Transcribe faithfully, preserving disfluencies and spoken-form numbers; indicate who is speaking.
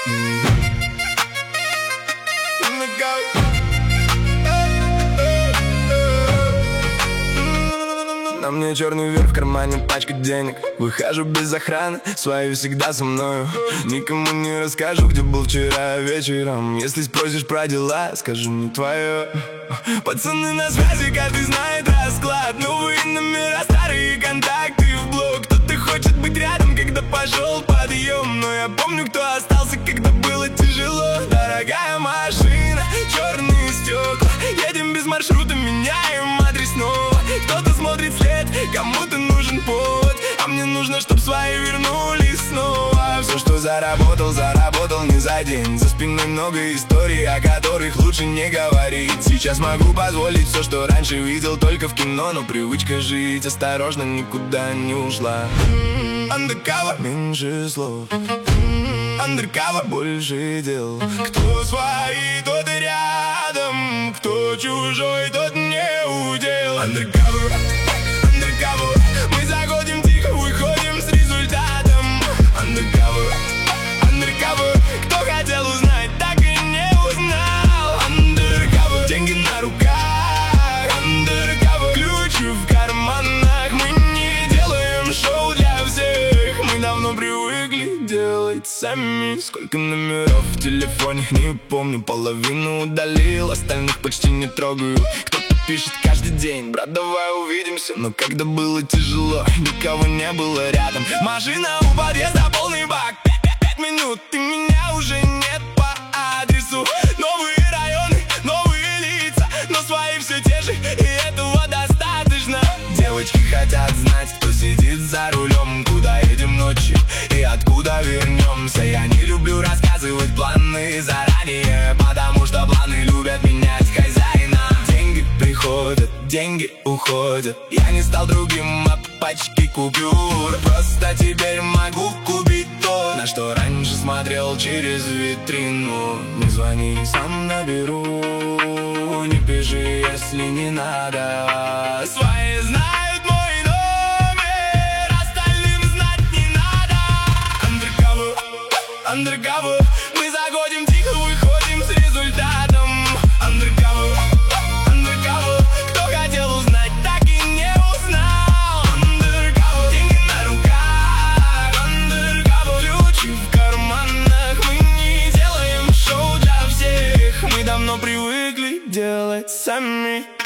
Speaker 1: На мне черный верх, в кармане пачка денег. Выхожу без охраны, свою всегда со мною. Никому не расскажу, где был вчера вечером. Если спросишь про дела, скажу не твое. Пацаны на связи, каждый знает расклад. Новые номера, старые контакты в блог. Кто-то хочет быть рядом, когда пошел подъем. Но я помню, кто остался, когда было тяжело. Дорогая машина, черные стекла. Едем без маршрута, меняем адрес снова. Кто-то смотрит след, кому-то нужен повод. А мне нужно, чтоб свои вернулись снова. Все, что заработал, заработал не за день. За спиной много историй, о которых лучше не говорить. Сейчас могу позволить все, что раньше видел только в кино. Но привычка жить осторожно никуда не ушла. Undercover, меньше слов. Undercover, больше дел. Кто свои, тот и рядом. Кто чужой, тот не удел. Undercover, undercover. Мы заходим тихо, выходим с результатом. Undercover, undercover. Кто хотел узнать, так и не узнал. Undercover. Деньги на руках. Undercover. Ключи в карманах. Мы не делаем шоу для всех. Мы давно привыкли делать сами. Сколько номеров в телефоне, не помню. Половину удалил, остальных почти не трогаю. Кто-то пишет каждый день: брат, давай увидимся. Но когда было тяжело, никого не было рядом. Машина у подъезда, полный бак. Пять минут, и меня уже нет по адресу. Новые районы, новые лица, но свои все те же, и этого достаточно. Девочки хотят знать, кто сидит за рулем, куда едем ночью и откуда вернемся. Я не люблю рассказывать планы заранее, потому что планы любят менять хозяина. Деньги приходят, деньги уходят. Я не стал другим от пачки купюр. Просто теперь могу купить то, на что раньше смотрел через витрину. Не звони, сам наберу. Не пиши, если не надо. Свои знают мой номер, остальным знать не надо. Undercover, undercover. Мы заходим тихо, выходим с результатом. Undercover, undercover. Кто хотел узнать, так и не узнал. Undercover. Деньги на руках. Undercover. Ключи в карманах. Мы не делаем шоу для всех. Мы давно привыкли делать сами.